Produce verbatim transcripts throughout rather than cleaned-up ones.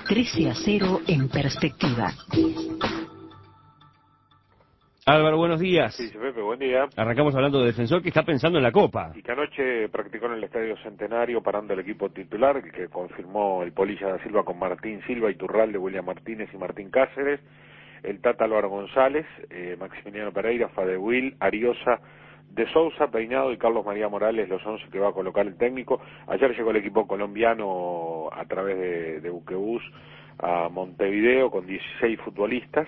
trece a cero en perspectiva. Álvaro, buenos días. Sí, Pepe, buen día. Arrancamos hablando de Defensor, que está pensando en la Copa. Y que anoche practicó en el Estadio Centenario parando el equipo titular, que confirmó el Polilla da Silva con Martín Silva, Iturralde, William Martínez y Martín Cáceres, el Tata Álvaro González, eh, Maximiliano Pereira, Fadebuil, Ariosa, De Sousa, Peinado y Carlos María Morales, los once que va a colocar el técnico. Ayer llegó el equipo colombiano a través de, de Buquebús a Montevideo con dieciséis futbolistas.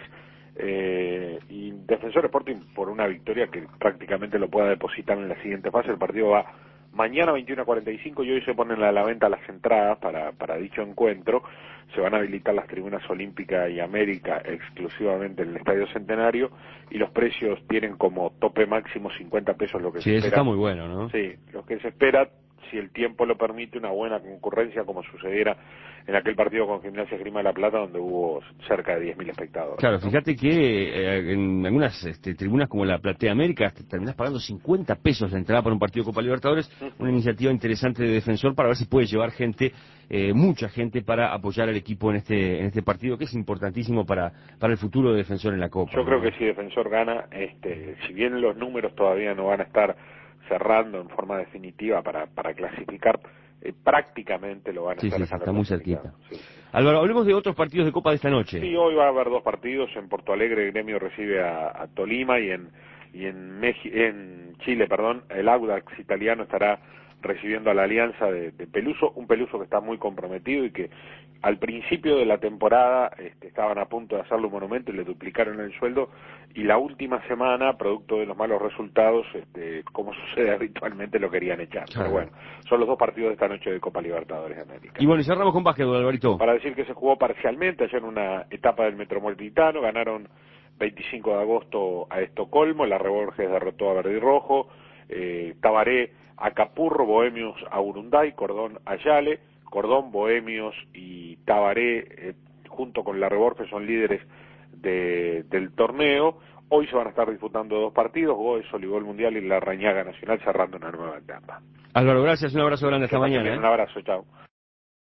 Eh, y Defensor Sporting por una victoria que prácticamente lo pueda depositar en la siguiente fase. El partido va mañana veintiuno a cuarenta y cinco y hoy se ponen a la venta las entradas para, para dicho encuentro. Se van a habilitar las tribunas Olímpica y América exclusivamente en el Estadio Centenario y los precios tienen como tope máximo cincuenta pesos, lo que Sí, se eso espera. está muy bueno, ¿no? Sí, lo que se espera, si el tiempo lo permite, una buena concurrencia como sucediera en aquel partido con Gimnasia Esgrima de La Plata, donde hubo cerca de diez mil espectadores. Claro, ¿no? fíjate que eh, en algunas este, tribunas como la Platea América te terminás pagando cincuenta pesos la entrada para un partido de Copa Libertadores, Uh-huh. una iniciativa interesante de Defensor para ver si puede llevar gente, eh, mucha gente, para apoyar al equipo en este en este partido, que es importantísimo para, para el futuro de Defensor en la Copa. Yo ¿no? creo que si Defensor gana, este, si bien los números todavía no van a estar cerrando en forma definitiva para, para clasificar, eh, prácticamente lo van a Sí, estar sí, sí, dejando está muy clasificado. cerquita. Sí, sí. Álvaro, hablemos de otros partidos de Copa de esta noche. Sí, hoy va a haber dos partidos. En Porto Alegre el Gremio recibe a, a Tolima y en y en, Meji, en Chile, perdón, el Audax italiano estará recibiendo a la Alianza de, de Peluso, un Peluso que está muy comprometido y que al principio de la temporada este, estaban a punto de hacerle un monumento y le duplicaron el sueldo, y la última semana, producto de los malos resultados, este, como sucede habitualmente, lo querían echar. Claro. Pero bueno, son los dos partidos de esta noche de Copa Libertadores de América. Y bueno, y cerramos con básquetbol, Alvarito. Para decir que se jugó parcialmente ayer en una etapa del Metropolitano, ganaron veinticinco de agosto a Estocolmo, la Reborges derrotó a Verde y Rojo, eh, Tabaré a Capurro, Bohemios a Urunday, Cordón a Yale, Cordón, Bohemios y Tabaré eh, junto con la Reborges son líderes de, del torneo. Hoy se van a estar disputando dos partidos, Goes, Voleibol Mundial y la Rañaga Nacional cerrando una nueva etapa. Álvaro, gracias, un abrazo grande, hasta Que pasen mañana. bien, ¿eh? un abrazo, chao.